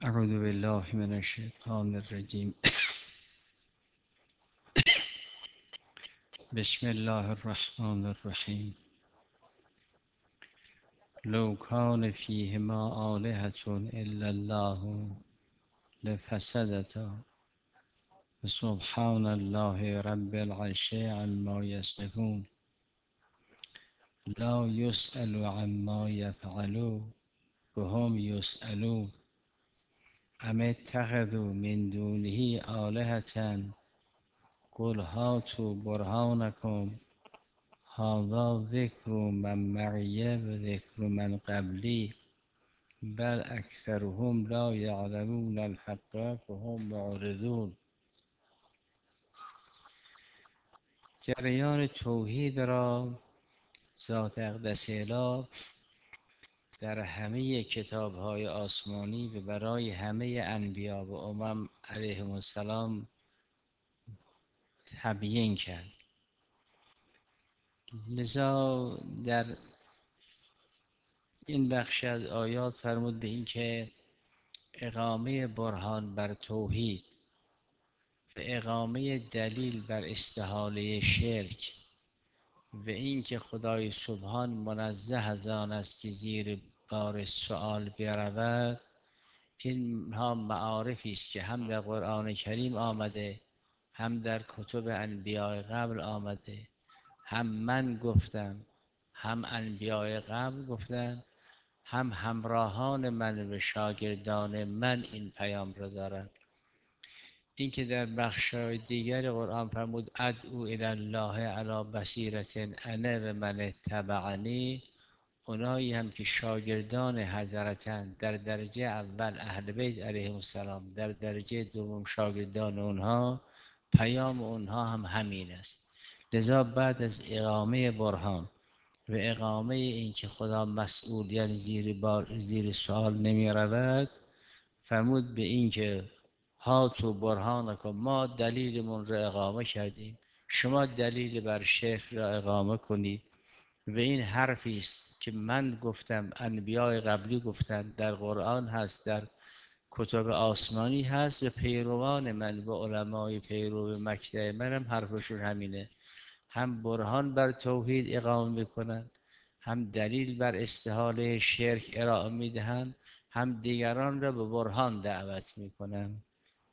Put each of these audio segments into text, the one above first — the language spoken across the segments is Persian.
اعوذ بالله من الشیطان الرجیم. بسم الله الرحمن الرحیم. لو کان فیهما آلهة الا الله لفسدتا سبحان الله رب العرش عما یصفون. لا یسأل عما یفعل وهم یسألون. ام اتخذوا من دونه آلهة قل هاتوا برهانکم هذا ذکر من معی و ذکر من قبلی بل اکثرهم لا یعلمون الحق فهم معرضون. جریان توحید را ذات اقدس اله در همه کتاب‌های آسمانی و برای همه انبیا و علیهم السلام تبیین کرد. لذا در این بخش از آیات فرمود به این که اقامه برهان بر توحید و اقامه دلیل بر استحاله شرک و این که خدای سبحان منزه از آن است که زیر بار سؤال برود، اینها معارفی است که هم در قرآن کریم آمده، هم در کتب انبیاء قبل آمده. هم من گفتم، هم انبیاء قبل گفتن، هم همراهان من و شاگردان من این پیام را دارند. این که در بخش‌های دیگر قرآن فرمود ادعو الی الله علی بصیرة انا و من اتبعنی، اونایی هم که شاگردان حضرتند، در درجه اول اهل بیت علیهم السلام، در درجه دوم شاگردان اونها، پیام اونها هم همین است. لذا بعد از اقامه برهان و اقامه این که خدا مسئول یعنی زیر سوال نمی رود، فرمود به این که هاتو برهانکم، ما دلیلمون را اقامه کردیم، شما دلیل بر شرک را اقامه کنید. و این حرفی است که من گفتم، انبیاء قبلی گفتند، در قرآن هست، در کتب آسمانی هست و پیروان من و علمای پیرو مکتب منم حرفشون همینه. هم برهان بر توحید اقامه میکنند، هم دلیل بر استحاله شرک ارائه میدهند، هم دیگران را به برهان دعوت میکنند.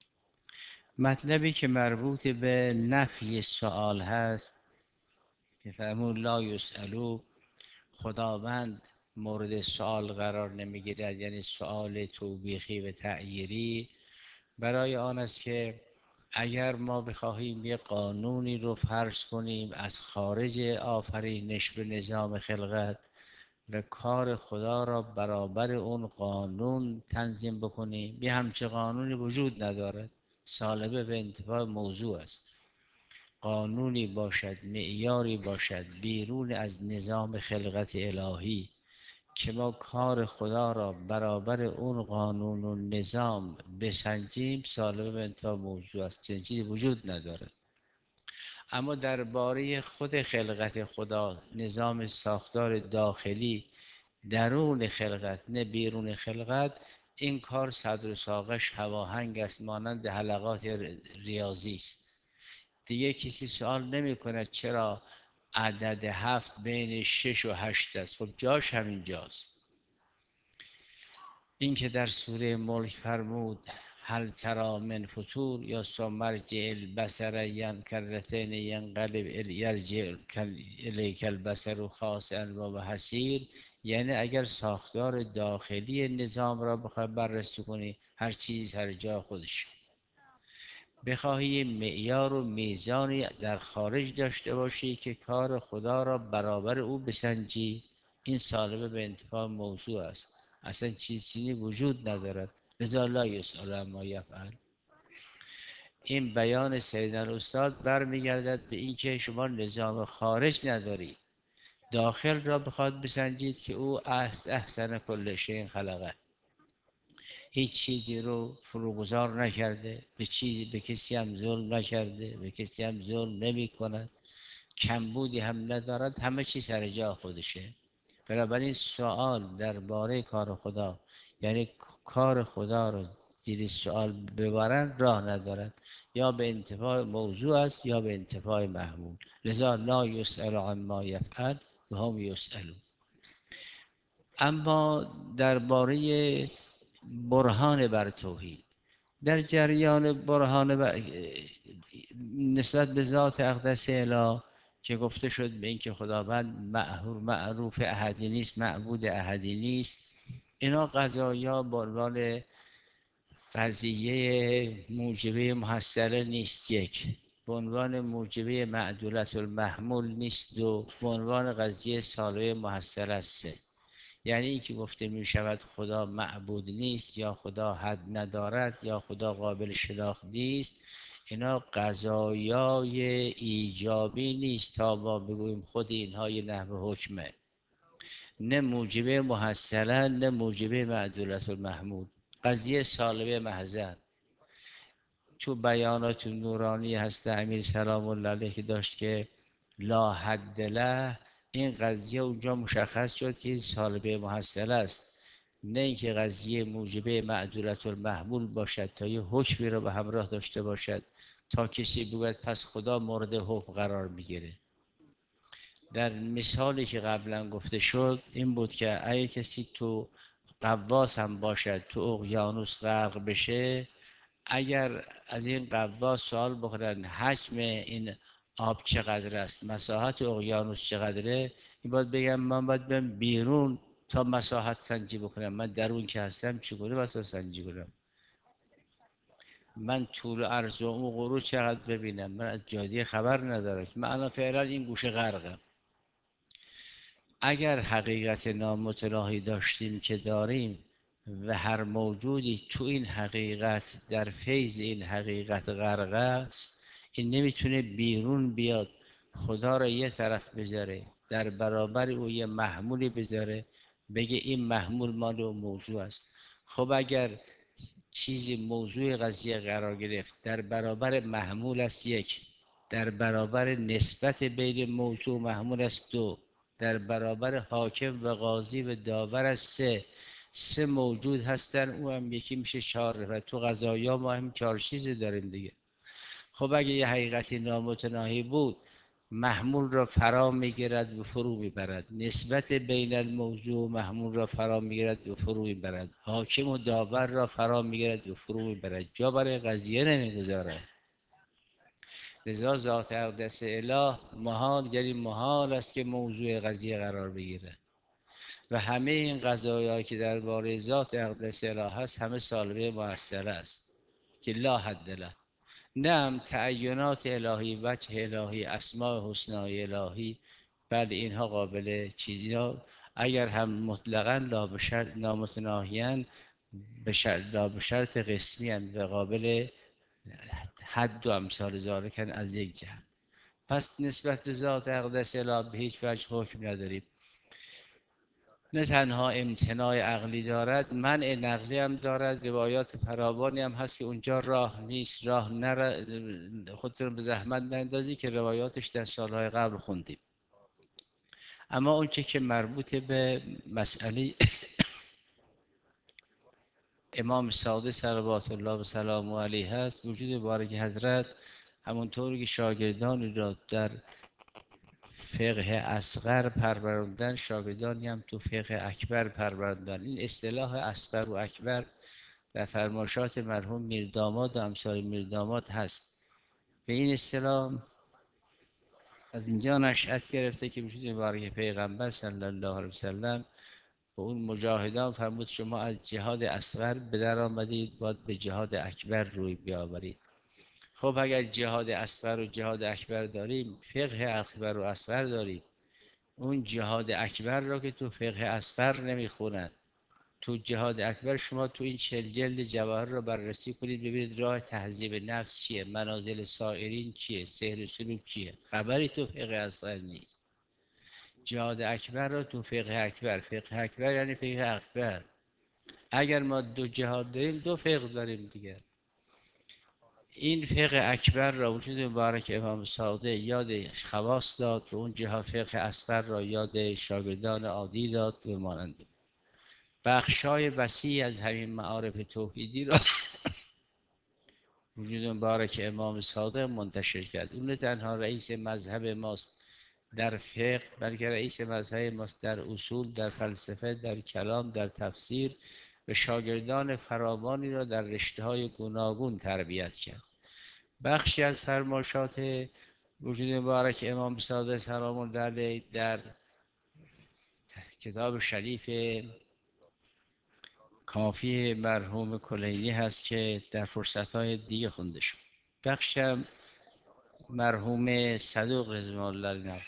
مطلبی که مربوط به نفی سؤال هست که فرمود لا یسألو، خداوند مورد سؤال قرار نمیگیرد، یعنی سؤال توبیخی و تعییری. برای آن است که اگر ما بخواهیم یک قانونی رو فرض کنیم از خارج آفرینش به نظام خلقت و کار خدا را برابر اون قانون تنظیم بکنیم، یه همچه قانونی وجود ندارد. سالبه به انتفاع موضوع است. قانونی باشد، معیاری باشد بیرون از نظام خلقت الهی که ما کار خدا را برابر اون قانون و نظام بسنجیم، سالبه به انتفاع موضوع است. چنین چیزی وجود ندارد. اما درباره خود خلقت خدا، نظام ساختار داخلی درون خلقت نه بیرون خلقت، این کار صدر و ساقش هواهنگ است، مانند حلقات ریاضی است. دیگه کسی سوال نمی کند چرا عدد 7 بین 6 و 8 است. خب جاش همین جاست. این که در سوره ملک فرمود هل تری من فطور یا ثم ارجع البصر ینکرتین ینقلب یرجع الیک البصر خاسئا وهو حسیر، یعنی اگر ساختار داخلی نظام را بخوای بررسی کنی، هر چیز هر جا خودش. بخواهی معیار و میزانی در خارج داشته باشی که کار خدا را برابر او بسنجی، این سالبه به انتفاع موضوع است. اصلا چیزی وجود ندارد. لذا لا یسأل عما یفعل. این بیان سیدنا استاد برمیگردد به اینکه شما نظام خارج نداری، داخل را بخواد بسنجید که او احسن کل شیء خلقه، هیچ چیزی رو فروگذار نکرده، به کسی هم ظلم نکرده، به کسی هم ظلم نمی کند، کمبودی هم ندارد، همه چیز سر جا خودشه. بنابراین سوال درباره کار خدا، یعنی کار خدا رو زیر سوال ببرن راه ندارد، یا به انتفاع موضوع است یا به انتفاع محمول. لذا لا یسأل عما یفعل و هم یسألون. اما درباره برهان بر توحید، در جریان برهان نسبت به ذات اقدس اله که گفته شد به اینکه خداوند معروف احدی نیست، معبود احدی نیست، اینا قضایا به عنوان قضیه موجبه محصله نیست یک، به عنوان موجبه معدولت المحمول نیست دو، به عنوان قضیه ساله محصله است سه. یعنی اینکه گفته می شود خدا معبود نیست یا خدا حد ندارد یا خدا قابل شناخت نیست، اینا قضایای ایجابی نیست تا ما بگوییم خود اینها یه نحو حکمه، نه موجبه محصله نه موجبه معدولت المحمول، قضیه سالبه محضر. تو بیانات نورانی هست امیر سلام الله علیه که داشت که لا حد له، این قضیه اونجا مشخص شد که این سالبه محصله است، نه اینکه قضیه موجبه معدولت المحمول باشد تا یه حکمی را به همراه داشته باشد تا کسی بگوید پس خدا مورد حکم قرار میگیره. در مثالی که قبلا گفته شد این بود که اگه کسی تو قواس هم باشد تو اقیانوس غرق بشه، اگر از این قواس سوال بکنن حجم این آب چقدر است، مساحت اقیانوس چقدره، این باید بگم من باید برم بیرون تا مساحت سنجی بکنم، من درون که هستم چگونه مساحت سنجی کنم؟ من طول و عرض و اون غروج چقدر ببینم؟ من از جادیه خبر ندارم، من الان فعلا این گوشه غرقم. اگر حقیقت نامتناهی داشتیم که داریم و هر موجودی تو این حقیقت در فیض این حقیقت غرق است، این نمیتونه بیرون بیاد خدا را یه طرف بذاره در برابر او یه محمولی بذاره بگه این محمول مال اون موضوع است. خب اگر چیزی موضوع قضیه قرار گرفت در برابر محمول است یک، در برابر نسبت بین موضوع و محمول است دو، در برابر حاکم و قاضی و داور است سه، سه موجود هستن، او هم یکی میشه چهار. و تو قضایا ما هم چهار چیزی داریم دیگه. خب اگه یه حقیقتی نامتناهی بود، محمول را فرا میگیرد و فرو میبرد، نسبت بین الموضوع و محمول را فرا میگیرد و فرو میبرد، حاکم و داور را فرا میگیرد و فرو میبرد، جا برای قضیه نمیگذارد. لذا ذات اقدس اله محال، یعنی محال است که موضوع قضیه قرار بگیره. و همه این قضایایی که درباره ذات اقدس اله هست همه سالبه موثره است که لا حد له. نعم تعینات الهی، وجه الهی، اسماء حسنای الهی، بله اینها قابل چیزی، اگر هم مطلقا لا بشرط نامتناهیان، لا بشرط قسمی و قابل حد و امثال ذالکن از یک جهت. پس نسبت به ذات اقدس اله به هیچ وجه حکم نداریم. نه تنها امتناع عقلی دارد، منع نقلی هم دارد، روایات فراوانی هم هست که اونجا راه نیست، راه نر، خودتون به زحمت نندازی که روایاتش در سالهای قبل خوندیم. اما اونچه که مربوط به مسئله امام صادق صلوات الله و سلام علیه هست، وجود بارک حضرت همونطور که شاگردانی را در فقه اصغر پروراندن، شاگردانی هم تو فقه اکبر پروراندن. این اصطلاح اصغر و اکبر در فرمایشات مرحوم میرداماد و امثال میرداماد هست و این اصطلاح از اینجا نشأت گرفته که وجود مبارک پیغمبر صلی الله علیه وسلم به اون مجاهدان فرمود شما از جهاد اصغر به در آمدید، باید به جهاد اکبر روی بیاورید. خب اگر جهاد اصغر و جهاد اکبر داریم، فقه اکبر و اصغر داریم، اون جهاد اکبر را که تو فقه اصغر نمیخونن، تو جهاد اکبر شما تو این 40 جلد جواهر را بررسی کنید ببینید راه تهذیب نفس چیه، منازل سائرین چیه، سیر سلوک چیه، خبری تو فقه اصغر نیست. جهاد اکبر را تو فقه اکبر، فقه اکبر یعنی فقه اکبر. اگر ما دو جهاد داریم دو فقه داریم دیگر. این فقه اکبر را وجود مبارک امام صادق یاد خواص داد و اون جهاد فقه اصغر را یاد شاگردان عادی داد و مانند. بخشای وسیع از همین معارف توحیدی را وجود مبارک امام صادق منتشر کرد. اون نه تنها رئیس مذهب ماست در فقه، بلکه رئیس مذهب ماست در اصول، در فلسفه، در کلام، در تفسیر، و شاگردان فراوانی را در رشته‌های گوناگون تربیت کرد. بخشی از فرمایشات وجود مبارک امام صادق سلام الله علیه در کتاب شریف کافی مرحوم کلینی هست که در فرصتهای دیگه خونده شد. بخشم مرحوم صدوق رضوان الله علیه.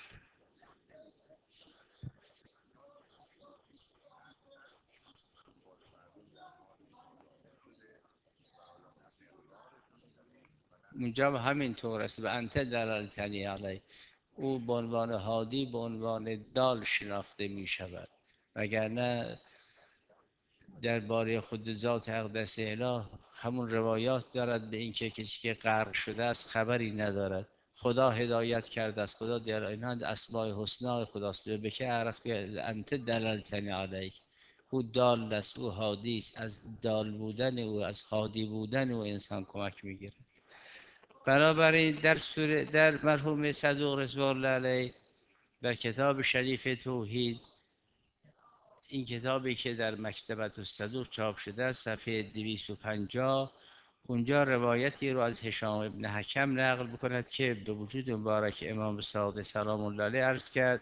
اونجا همین طور است و انت دلالتنی علیه. او به عنوان هادی به عنوان دال شناخته می شود، وگرنه درباره خود ذات اقدس اله همون روایات دارد به اینکه کسی که غرق شده است خبری ندارد، خدا هدایت کرده است، خدا در اینند اسماء حسنا خداست. به که عرفت انت دلالتنی علیک. او دال است، او هادی است. از دال بودن او، از هادی بودن او انسان کمک میگیره. بنابراین در سوره در مرحوم صدوق رضوان الله علیه در کتاب شریف توحید، این کتابی که در مکتبت الصدوق چاپ شده است، صفحه 250، اونجا روایتی رو از هشام ابن حکم نقل بکند که به وجود مبارک امام صادق سلام الله علیه عرض کرد: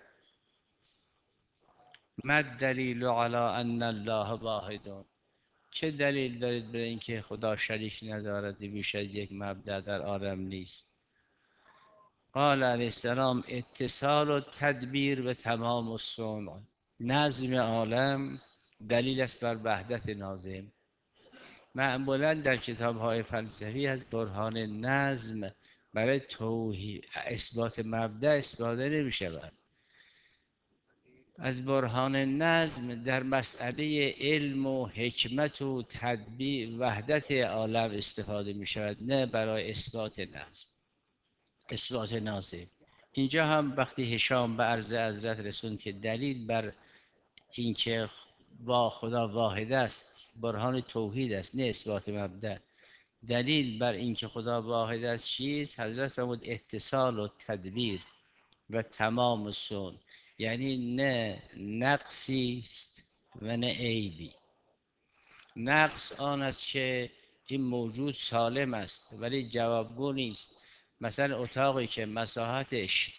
ما الدلیل علی ان الله واحد؟ چه دلیل دارید برای اینکه خدا شریک ندارد، بیش از یک مبدأ در عالم نیست؟ قال علیه السلام: اتصال و تدبیر و تمام الصنع. نظم عالم دلیل است بر وحدت ناظم. معمولا در کتاب های فلسفی از برهان نظم برای توحید اثبات مبدأ استفاده نمی شود. از برهان نظم در مسئله علم و حکمت و تدبیر وحدت عالم استفاده می شود، نه برای اثبات نظم، اثبات ناظم. اینجا هم وقتی هشام به عرض حضرت رسوند که دلیل بر اینکه با خدا واحد است برهان توحید است، نه اثبات مبدأ، دلیل بر اینکه خدا واحد است چیست؟ حضرت فرمود اتصال و تدبیر و تمام صنع، یعنی نه نقصی است و نه عیبی. نقص آن است که این موجود سالم است ولی جوابگو نیست. مثلا اتاقی که مساحتش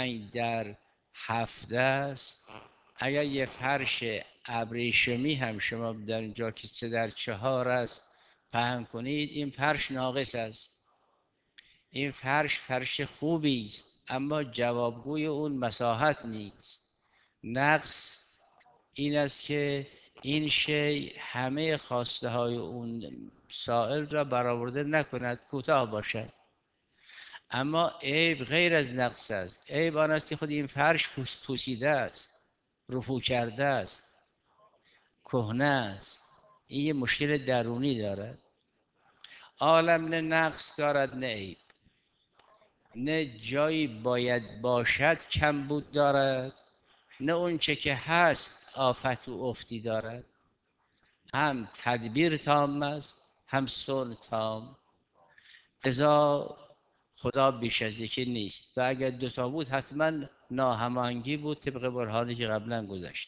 5x7 است، اگر یه فرش ابریشمی هم شما در اینجا که 3x4 است پهن کنید، این فرش ناقص است. این فرش خوبی است اما جوابگوی اون مساحت نیست. نقص این است که این شی همه خواسته های اون سائل را برآورده نکند، کوتاه باشد. اما عیب غیر از نقص است. عیب آن است که خود این فرش پوسیده است، رفو کرده است، کهنه است. این یه مشکل درونی دارد. عالم نه نقص دارد نه عیب، نه جایی باید باشد کم بود دارد، نه اون چه که هست آفت و افتی دارد. هم تدبیر تام است، هم صلح تام. ازا خدا بیش از یکی نیست و اگر دوتا بود حتما ناهماهنگی بود طبق برهانی که قبلا گذشت.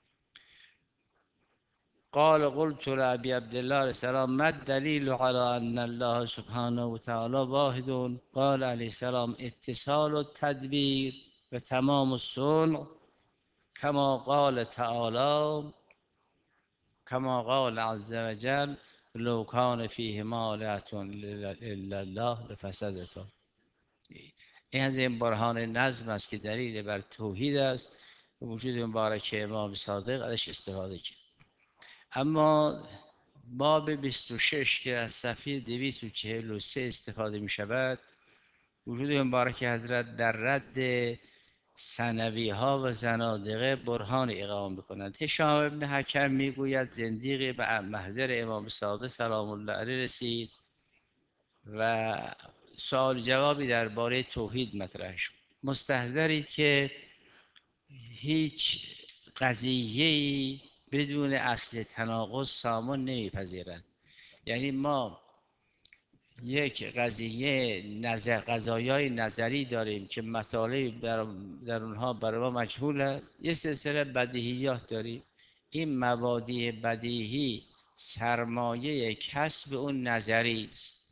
قال قلت لأبي عبد الله عليه السلام ما الدليل على أن الله سبحانه وتعالى واحد؟ قال عليه السلام اتصال التدبير وتمام الصنع كما قال تعالى كما قال عز وجل لو كان فيهما آلهة إلا الله لفسدتا. این از این برهان نظم است که دلیل بر توحید است. وجود مبارک امام صادق ازش استفاده کرد. اما باب 26 که از صفحه 243 استفاده می شود، وجود مبارک حضرت در رد ثانوی ها و زنادقه برهان اقامه می‌کند. هشام ابن حکم میگوید زندیقی به محضر امام صادق سلام الله علیه رسید و سوال جوابی درباره توحید مطرح شد. مستحضرید که هیچ قضیه‌ای بدون اصل تناقض سامان نمیپذیرد. یعنی ما یک قضیه قضایای نظری داریم که مطالبی در اونها برای ما مجهول است. یه سلسله بدیهیات داریم. این مبادی بدیهی سرمایه کسب اون نظری است.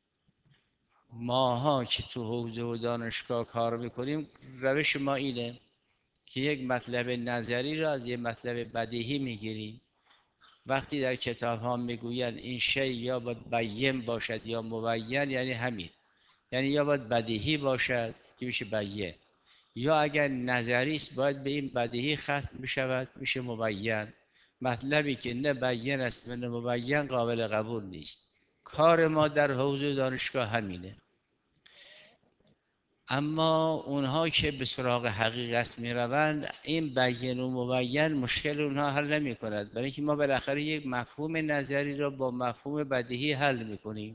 ماها که تو حوزه و دانشگاه کار میکنیم، روش ما اینه که یک مطلب نظری را از یک مطلب بدیهی میگیریم. وقتی در کتاب ها میگویند این شی یا باید بین باشد یا مبین، یعنی همین، یعنی یا باید بدیهی باشد که میشه بیان، یا اگر نظری است باید به این بدیهی ختم بشود میشه مبین. مطلبی که نه بیان است و نه مبین قابل قبول نیست. کار ما در حوزه دانشگاه همینه. اما اونها که به سراغ حقیقت می روند، این بیان و مبین مشکل اونها حل نمی کند، برای اینکه ما بالاخره یک مفهوم نظری را با مفهوم بدیهی حل می کنیم.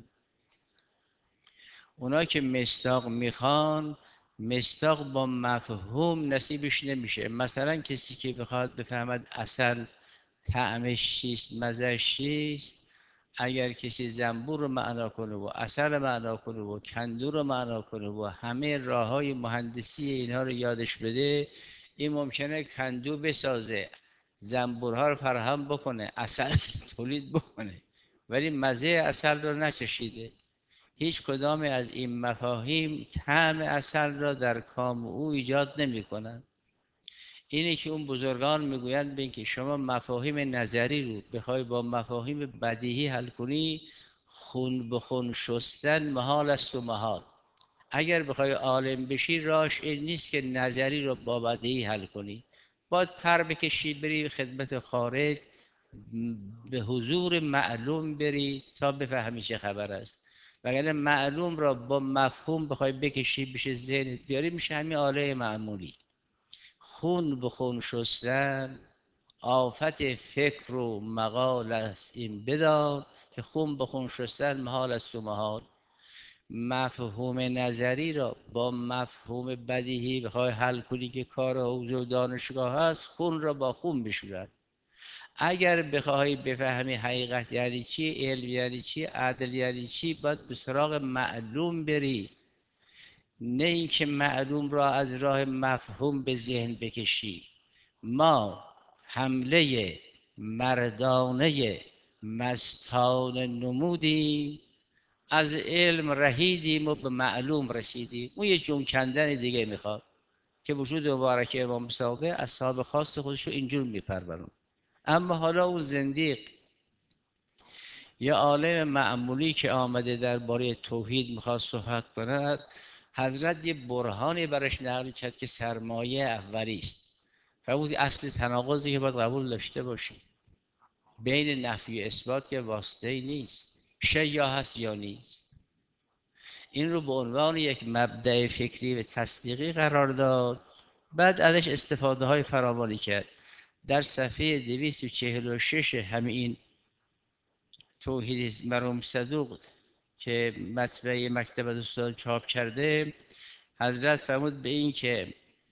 اونا که مصداق میخوان، مصداق با مفهوم نصیبش نمیشه. مثلا کسی که بخواد بفهمد عسل طعمش چیست، مزهش چیست، اگر کسی زنبور رو معنا کنه و عسل رو معنا کنه و کندو رو معنا کنه و همه راه های مهندسی اینها رو یادش بده، این ممکنه کندو بسازه، زنبورها رو فراهم بکنه، عسل تولید بکنه، ولی مزه عسل رو نچشیده. هیچ کدام از این مفاهیم طعم عسل را در کام او ایجاد نمی کنند. اینه که اون بزرگان میگویند به اینکه شما مفاهیم نظری رو بخوای با مفاهیم بدیهی حل کنی، خون به خون شستن محال است و محال. اگر بخوای عالم بشی، راش این نیست که نظری رو با بدیهی حل کنی، باید پر بکشی بری خدمت خارج، به حضور معلوم بری تا بفهمی چه خبر است. وگرنه معلوم را با مفهوم بخوای بکشی بشه ذهنت بیاری، میشه همین آله معمولی. خون به خون شستن آفت فکر و مقال است، این بدان که خون به خون شستن محال است و محال. مفهوم نظری را با مفهوم بدیهی بخوای حل کنی که کار حوزه و دانشگاه هست، خون را با خون بشورد. اگر بخواهی بفهمی حقیقت یعنی چی، علم یعنی چی، عدل یعنی چی، باید به سراغ معلوم بری، نه اینکه معلوم را از راه مفهوم به ذهن بکشی. ما حمله مردانه مستان نمودیم، از علم رهیدیم و به معلوم رسیدیم. اون یه جون کندن دیگه میخواد که وجود مبارک امام صادق اصحاب خاص خودشو اینجور میپرورن. اما حالا اون زندیق یا عالم معمولی که آمده درباره توحید میخواد صحبت کند، حضرت یه برهانی برش نقل کرد که سرمایه اولی است. فرمود اصل تناقضی که باید قبول داشته باشیم بین نفی و اثبات که واسطه ای نیست، شی یا هست یا نیست. این رو به عنوان یک مبدأ فکری و تصدیقی قرار داد، بعد ازش استفاده های فراوانی کرد. در صفحه 246 همین توحید مرحوم صدوق که مطبعه مکتب دوستان چاپ کرده، حضرت فرمود به این که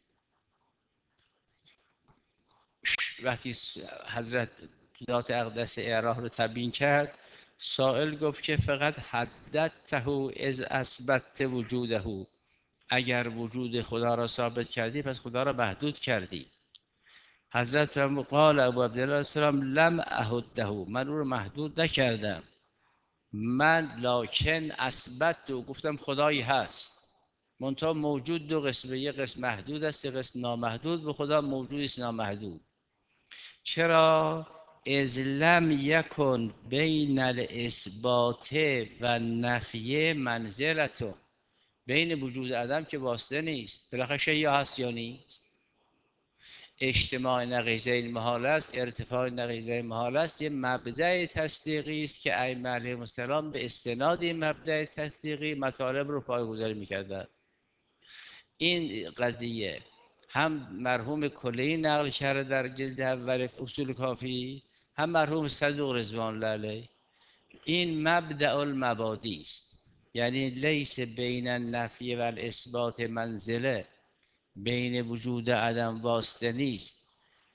وقتی حضرت ذات اقدس اعراه رو تبیین کرد، سائل گفت که فقط حددته از اثبت وجوده، اگر وجود خدا را ثابت کردی پس خدا را محدود کردی. حضرت فرمود قال ابو عبدالله السلام لم احده، من او رو محدود نکردم، من لکن اثبت و گفتم خدایی هست، منتها موجود دو قسمه، یک قسم محدود است، یک قسم نامحدود. به خدا موجود است نامحدود. چرا؟ اذ لم یکن بین الاثبات و نفی منزلتون، بین وجود عدم که واسطه نیست، بالاخره شی یا هست یا نیست. اجتماع نقیضین محال است، ارتفاع نقیضین محال است. یه مبدأ تصدیقی است که ائمه علیهم السلام به استناد این مبدأ تصدیقی مطالب رو پایه‌گذاری می‌کردند. این قضیه هم مرحوم کلی نقل کرده در جلد اول اصول کافی، هم مرحوم صدوق رضوان الله علیه. این مبدأ المبادی است، یعنی لیس بین النفی و الاثبات منزله، بین وجود عدم واسطه نیست،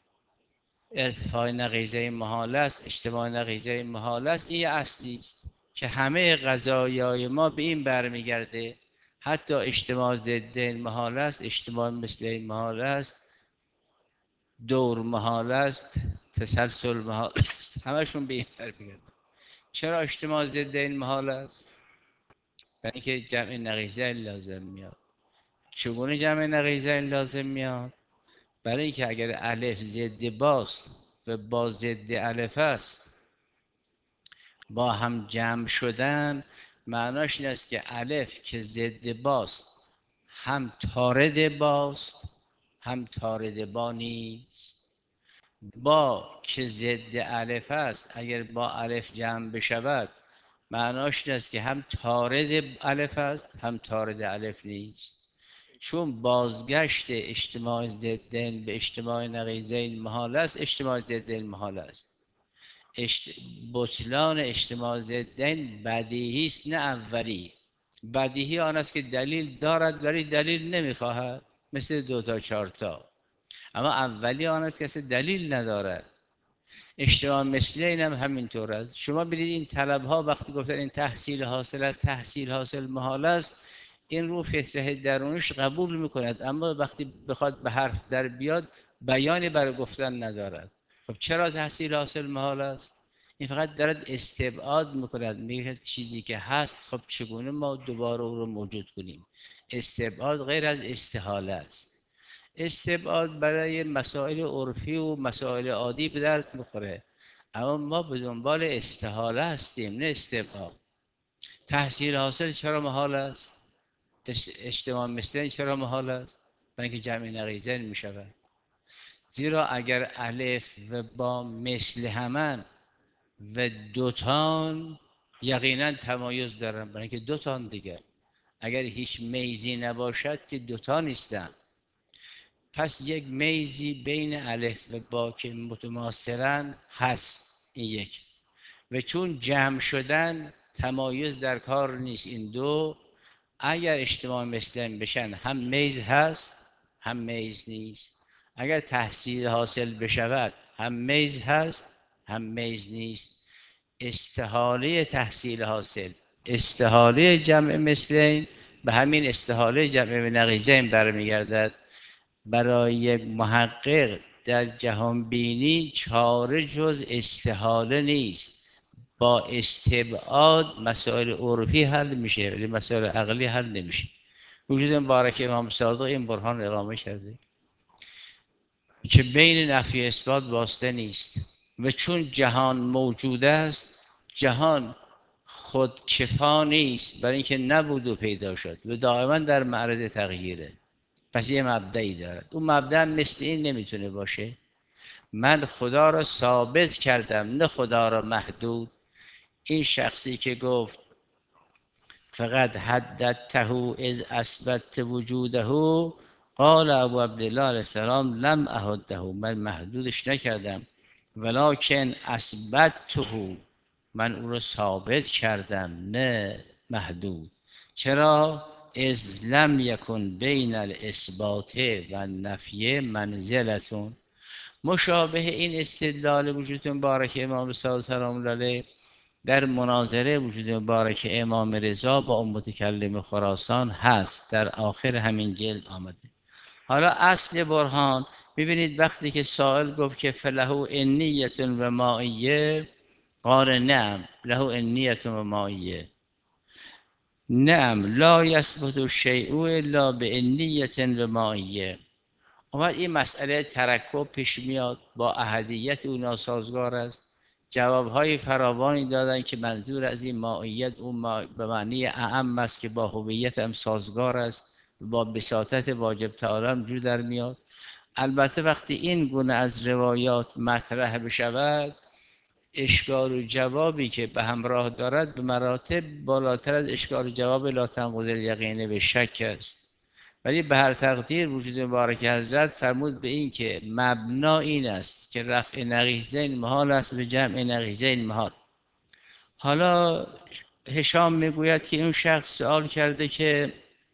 ارتفاع نقیضه محال است، اجتماع نقیضه محال است. این اصلی است که همه قضایای ما به این برمیگرده. حتی اجتماع ضدین محال است، اجتماع مثلین محال است، دور محال است، تسلسل محال است، همشون به این برمیگرده. چرا اجتماع ضدین محال است؟ برای اینکه جمع نقیضین لازم میاد. چگونه جمع نقیضین لازم میاد؟ برای اینکه اگر الف ضد باست و با ضد الف است با هم جمع شدن، معناش این است که الف که ضد باست هم طارد باست هم طارد با نیست. با که ضد الف است اگر با الف جمع بشود معناش این است که هم طارد الف است هم طارد الف نیست. چون بازگشت اجتماع ضدین به اجتماع نقیضین محال است، اجتماع ضدین محال است. بطلان اجتماع ضدین بدیهی است نه اولی. بدیهی آن است که دلیل دارد ولی دلیل نمیخواهد، مثل 2 تا 4 تا. اما اولی آن است که اصلا دلیل ندارد. اجتماع مثلین هم همینطور است. شما برید این طلب ها وقتی گفتن این تحصیل حاصل است، تحصیل حاصل محال است، این رو فطره درونش قبول میکند، اما وقتی بخواد به حرف در بیاد بیانی برای گفتن ندارد. خب چرا تحصیل حاصل محال است؟ این فقط دارد استبعاد میکند، میگه چیزی که هست خب چگونه ما دوباره او رو موجود کنیم. استبعاد غیر از استحاله است. استبعاد برای مسائل عرفی و مسائل عادی به درد میخوره، اما ما به دنبال استحاله هستیم نه استبعاد. تحصیل حاصل چرا محال است؟ اجتماع مثلین چرا محال است؟ برای اینکه جمع نقیضین می شود. زیرا اگر الف و با مثل همان و دوتان یقینا تمایز دارن، برای اینکه دوتان دیگر. اگر هیچ میزی نباشد که دوتا نیستن، پس یک میزی بین الف و با که متماثلن هست، این یک. و چون جمع شدن تمایز در کار نیست، این دو اگر اجتماع مثلین بشن هم میز هست هم میز نیست. اگر تحصیل حاصل بشود هم میز هست هم میز نیست. استحاله تحصیل حاصل، استحاله جمع مثلین به همین استحاله جمع نقیضین برمیگردد. برای یک محقق در جهان بینی چاره جز استحاله نیست. با استبعاد مسائل عرفی حل میشه ولی مسائل عقلی حل نمیشه. وجود مبارک امام صادق این برهان اقامه کرده که بین نفی اثبات واسطه نیست. و چون جهان موجود است، جهان خودکفا نیست، برای اینکه نبود و پیدا شد و دائما در معرض تغییره. پس یه مبدعی دارد. اون مبدع مثل این نمیتونه باشه. من خدا را ثابت کردم نه خدا را محدود. این شخصی که گفت فقط حددته از اثبت وجوده، قال ابو عبدالله علیه السلام لم احده، من محدودش نکردم ولکن اثبته، من او را ثابت کردم نه محدود. چرا؟ از لم یکن بین الاثبات و النفی منزلتون. مشابه این استدلال وجود مبارک امام صادق سلام الله علیه در مناظره وجود مبارک امام رضا با اون متکلم خراسان هست، در آخر همین جلد آمده. حالا اصل برهان ببینید، وقتی که سائل گفت که فله انیت و مائیه، قال نعم له انیت و مائیه، نعم لا یثبت الشیء الا بانیت و مائیه. اومد این مسئله ترکب پیش میاد، با احدیت او ناسازگار است. جوابهای فراوانی دادن که منظور از این مائیت اون به معنی اعم است که با هویت هم سازگار است، با بساطت واجب تعالی جو در میاد. البته وقتی این گونه از روایات مطرح بشود، اشکال و جوابی که به همراه دارد به مراتب بالاتر از اشکال و جواب لا تنقض الیقین به شک است. ولی به هر تقدیر وجود مبارک حضرت فرمود به این که مبنا این است که رفع نقیضین محال است و جمع نقیضین محال. حالا هشام میگوید که این شخص سوال کرده که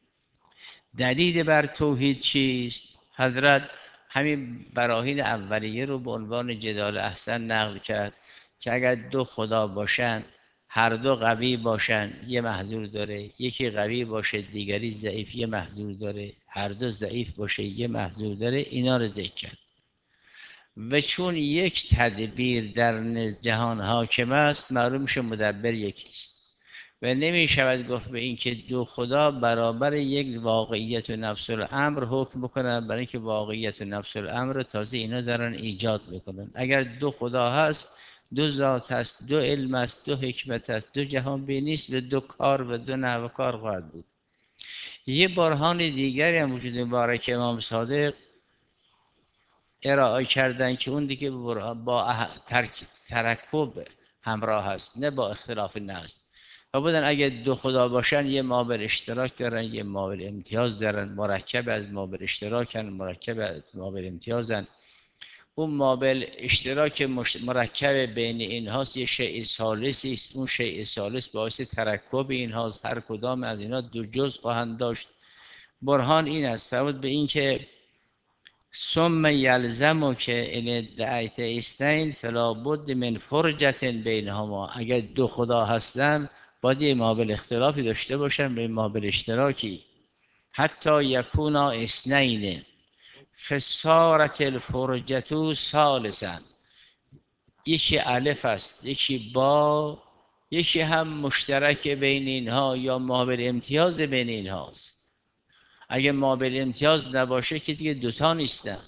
دلیل بر توحید چیست؟ حضرت همین براهین اولیه رو به عنوان جدال احسن نقل کرد که اگر دو خدا باشند هر دو قوی باشن یه محظور داره، یکی قوی باشه دیگری ضعیف یه محظور داره، هر دو ضعیف باشه یه محظور داره. اینا رو ذکر کرد. و چون یک تدبیر در جهان حاکم است، معلوم میشه مدبر یکیست و نمی شود گفت به اینکه دو خدا برابر یک واقعیت و نفس الامر حکم بکنن، برای اینکه واقعیت و نفس الامر تازه اینا دارن ایجاد میکنن. اگر دو خدا هست، دو ذات هست، دو علم است، دو حکمت است، دو جهان بینی است و دو کار و دو نحو کار خواهد بود. یه برهان دیگری هم وجود مبارک امام صادق ارائه کردن که اون دیگه با ترکب همراه هست، نه با اختلاف نظم. و بودن اگه دو خدا باشن یه مابر اشتراک دارن، یه مابر امتیاز دارن، مرکب از مابر اشتراکن، مرکب از مابر امتیازن. اون مابل اشتراک مرکب بین اینهاست، یه شیء ثالثی است. اون شیء ثالث باعث ترکب اینهاست، هر کدام از اینا دو جزء خواهند داشت. برهان این است، فرمود به این که ثم یلزمک ان ادعیت اثنین فلا بد من فرجة بینهما. اگر دو خدا هستن باید یه مابل اختلافی داشته باشن به مابل اشتراکی. حتی یکونا اثنین فصارت الفرجة ثالثا. یکی الف است، یکی با، یکی هم مشترک بین اینها یا مابل امتیاز بین اینهاست. اگه مابل امتیاز نباشه که دیگه دوتا نیستن.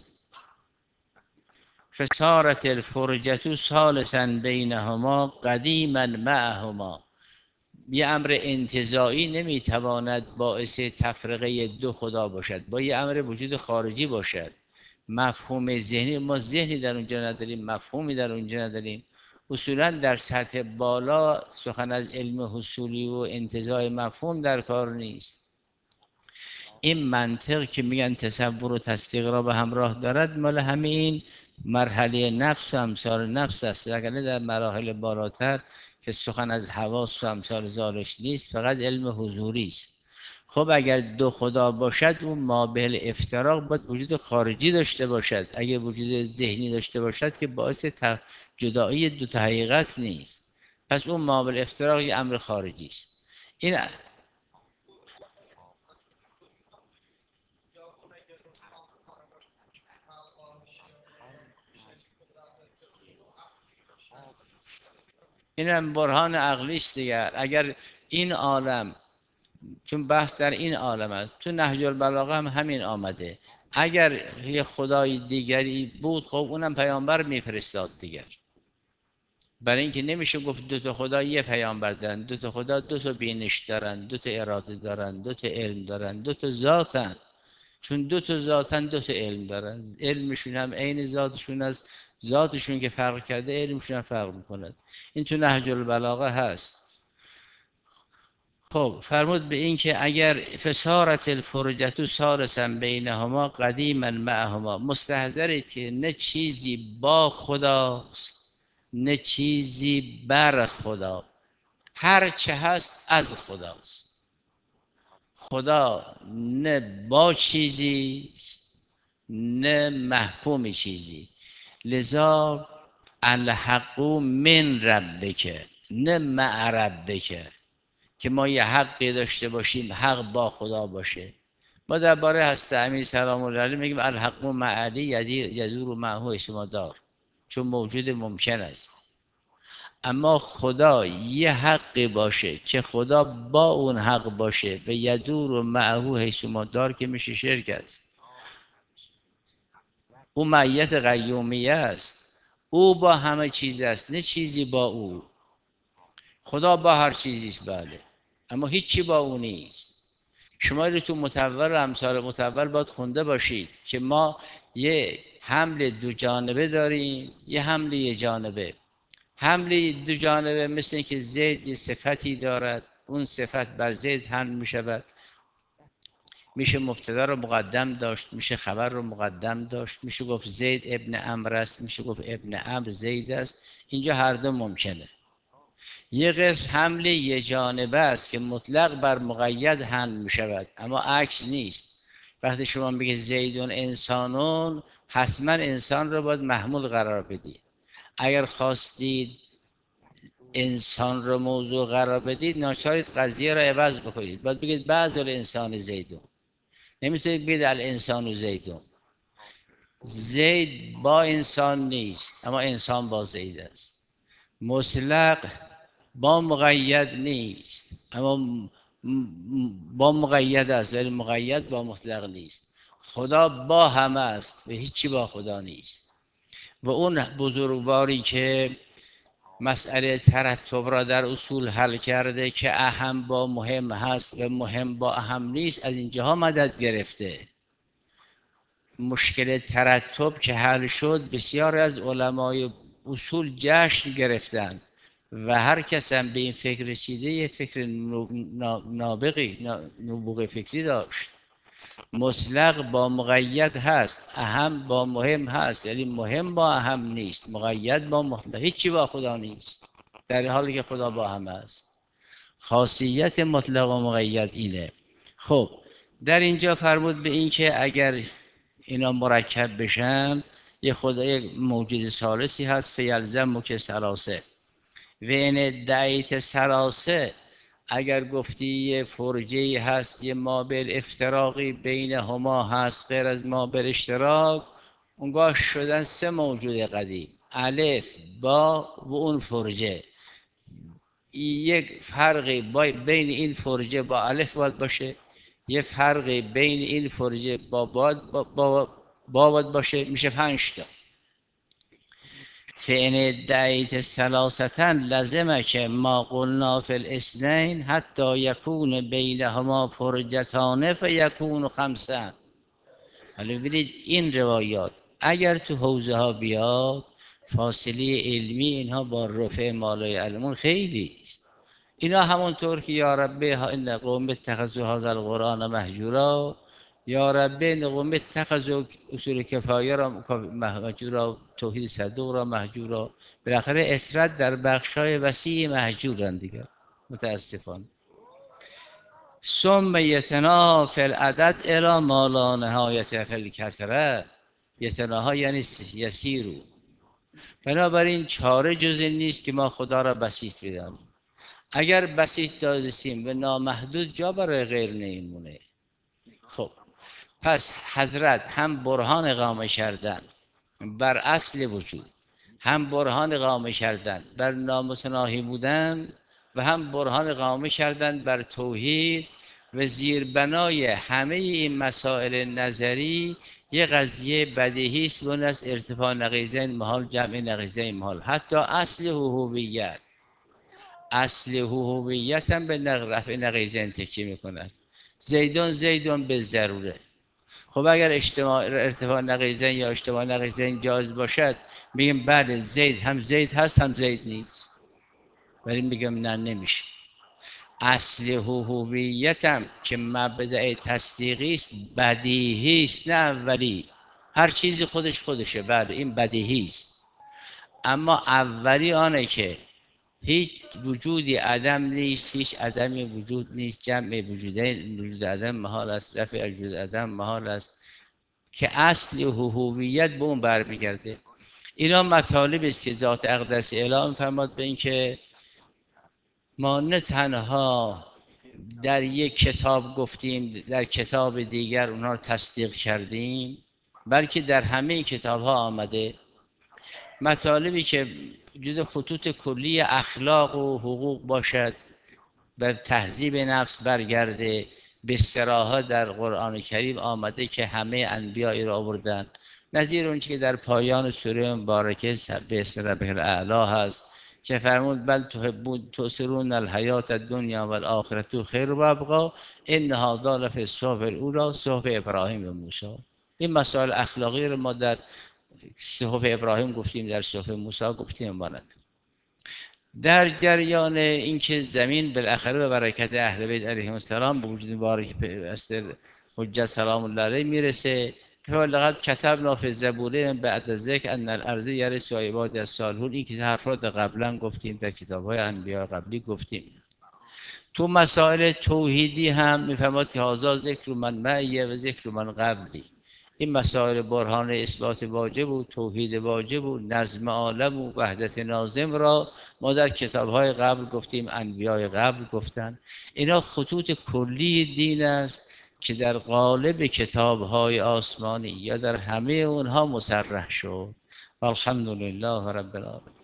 فصارت الفرجة ثالثا بینهما قدیما معهما. یه امر انتزاعی نمیتواند باعث تفرقه دو خدا باشد، با یه امر وجود خارجی باشد. مفهوم ذهنی، ما ذهنی در اونجا نداریم، مفهومی در اونجا نداریم. اصولا در سطح بالا سخن از علم حصولی و انتزاع مفهوم در کار نیست. این منطق که میگن تصور و تصدیق را به همراه دارد، مال همین مرحله نفس و امثال نفس است، وگرنه در مراحل بالاتر که سخن از حواس و امثال ذالک نیست، فقط علم حضوری است. خب اگر دو خدا باشد، اون مابل افتراق باید وجود خارجی داشته باشد. اگر وجود ذهنی داشته باشد که باعث جدایی دو تا حقیقت نیست. پس اون مابل افتراق یه امر خارجی است. این اینم برهان عقلی است دیگر. اگر این عالم، چون بحث در این عالم است، تو نهج البلاغه هم همین آمده، اگر یه خدای دیگری بود خب اونم پیامبر میفرستاد دیگر. برای اینکه نمیشه گفت دو تا خدا یه پیامبر دارن. دو تا خدا دو تا بینش دارن، دو تا اراده دارن، دو تا علم دارن، دو تا ذاتن. چون دو تا ذاتن دو تا علم دارن، علمشون هم عین ذاتشون است، ذاتشون که فرق کرده علمشون هم فرق میکند. این تو نهج البلاغه هست. خب فرمود به این که اگر فسارت الفرجة ثالثا بینهما قدیما معهما، مستحضره که نه چیزی با خداست نه چیزی بر خدا، هر چه هست از خداست. خدا نه با چیزی نه محکوم چیزی. لذا الحق من ربک نه مع ربک، که ما یه حقی داشته باشیم حق با خدا باشه. ما درباره هست امیر سلام الله علیه میگیم الحق مع علی یدور معه اسم دار، چون موجود ممکن است. اما خدا یه حقی باشه که خدا با اون حق باشه و یدور و معه حیث دار، که میشه شرک است. او معیت قیومیه است، او با همه چیز است نه چیزی با او. خدا با هر چیزی است بله، اما هیچی با او نیست. شما رو تو متول و امثال متول باید خونده باشید که ما یه حمل دو جانبه داریم، یه حمل یه جانبه. حمل دو جانبه مثل این که زید یه صفتی دارد، اون صفت بر زید حمل می شود. میشه مبتدا رو مقدم داشت، میشه خبر رو مقدم داشت، میشه گفت زید ابن عمرو است، میشه گفت ابن عمرو زید است. اینجا هر دو ممکنه. یه قسم حمل یه جانبه است که مطلق بر مقید حمل می شود، اما عکس نیست. وقتی شما میگه زیدون انسانون، حتما انسان رو باید محمول قرار بدید. اگر خواستید انسان رو موضوع قرار بدید ناچارید قضیه را عوض بکنید. باید بگید بعض الانسان زیدون. نمیتونید بگید الانسان زیدون. زید با انسان نیست اما انسان با زید است. مطلق با مقید نیست اما با مقید است، ولی مقید با مطلق نیست. خدا با همه است و هیچی با خدا نیست. و اون بزرگواری که مسئله ترتب را در اصول حل کرده که اهم با مهم هست و مهم با اهم نیست، از اینجاها مدد گرفته. مشکل ترتب که حل شد، بسیار از علمای اصول جشن گرفتند و هر کس هم به این فکر رسیده یه فکر نابغه فکری داشت. مطلق با مقید هست، اهم با مهم هست، یعنی مهم با اهم نیست، مقید با مطلق. هیچی با خدا نیست در حالی که خدا با همه است. خاصیت مطلق و مقید اینه. خب در اینجا فرمود به این که اگر اینا مرکب بشن یه خدای موجود ثالثی هست، فیلزم که سلاسه و این ادعیت سلاسه، اگر گفتی یه فرجه هست، یه مابل افتراقی بین هما هست غیر از مابل اشتراک، اونگاه شدن سه موجود قدیم، الف با و اون فرجه. یک فرقی بین این فرجه با الف باید باشه، یه فرقی بین این فرجه با باید باشه، میشه 5 تا. فإن ادعیت ثلاثة لزمك ما قلنا في الاثنين حتی یکون بینهما فرجتان فیکون 5. حالا ببینید این روایات اگر تو حوزه ها بیاد، فاصله علمی اینها با رفع مالای علمون خیلی است. اینا همونطور که یا رب ان قوم اتخذوا هذا القرآن مهجورا، یا رب ان قوم اتخذوا اصول کفایه را مهجورا، توحید صدوق را مهجورا، بالاخره اسرت در بخشای وسیع مهجورن دیگر متاسفانه. ثم یتنا فی العدد الی ما لا نهایت فی الکثره، یتناها یعنی یسیرو. بنابراین چاره جز این نیست که ما خدا را بسیط بدانیم. اگر بسیط دادستیم و نامحدود، جا برای غیر نیمونه. خب پس حضرت هم برهان اقامه کردن بر اصل وجود، هم برهان اقامه کردن بر نامتناهی بودن، و هم برهان اقامه کردن بر توحید. و زیربنای همه این مسائل نظری یه قضیه بدیهی است، اون است ارتفاع نقیضین محال، جمع نقیضین محال. حتی اصل هویت، اصل هویت هم به رفع نقیضین تکیه میکند. زیدون به ضروره. خب اگر ارتفاع نقیضین یا اجتماع نقیضین جایز باشد، میگیم بله زید هم زید هست هم زید نیست، ولی میگم نه نمیشه. اصل هویت هم که مبدأ تصدیقی است، بدیهی است نه اولی. هر چیزی خودشه، بله این بدیهی است. اما اولی آنه که هیچ وجودی عدم نیست، هیچ عدمی وجود نیست، جمع وجودین وجود عدم محال است، رفع وجود عدم محال است، که اصل هویت به اون برمیگرده. اینا مطالب است که ذات اقدس اعلام فرماد به این که ما نه تنها در یک کتاب گفتیم، در کتاب دیگر اونها رو تصدیق کردیم، بلکه در همه کتاب ها آمده مطالبی که وجود خطوط کلی اخلاق و حقوق باشد، به تهذیب نفس برگرده، به صراحت در قرآن کریم آمده که همه انبیاء را آوردن. نظیر اون که در پایان سوره مبارکه به اسم ربک الاعلی هست که فرمود بل تؤثرون الحیات الدنیا والآخرة خیر و ابقی ان هذا لفی الصحف الاولی صحف ابراهیم و موسی. این مسائل اخلاقی رو ما در صحف ابراهیم گفتیم، در صحف موسی گفتیم. ماند در جریان اینکه زمین بالاخره به برکت اهل بیت علیهم السلام به وجود مبارک پیوسته حجت سلام الله علیه میرسه که لقد کتبنا فی الزبور بعد ذکر ان الارض یرثها عبادی الصالحون. این که حرف را قبلا گفتیم، در کتاب‌های انبیا قبلی گفتیم. تو مسائل توحیدی هم میفرماد که هذا ذکر من معی و ذکر من قبلی. این مسائل برهان اثبات واجب و توحید واجب و نظم عالم و وحدت ناظم را ما در کتاب‌های قبل گفتیم، انبیای قبل گفتن. اینا خطوط کلی دین است که در قالب کتاب‌های آسمانی یا در همه اونها مصرح شد. الحمدلله رب العالمین.